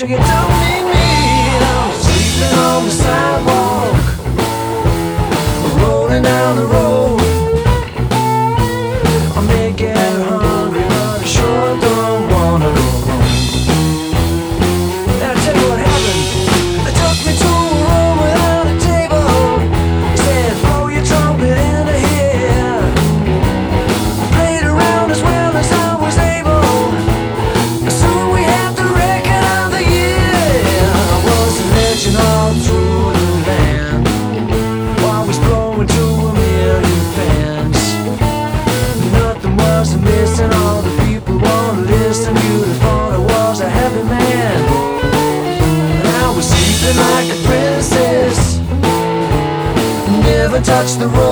sure you don't need me. I'm sleeping on the sidewalk, rolling down the road. I may get hungry, but I sure don't wanna go home. And I tell you what happened. They took me to a room without a table. Said, blow your trumpet into here. Played around as well as I was able. Soon we had the record of the year. I was a legend all through the land. Always blowing to a million fans. Nothing was missing, all the people wanna listen. You'd have thought I was a happy man. And I was sleeping like a princess. Never touched the road.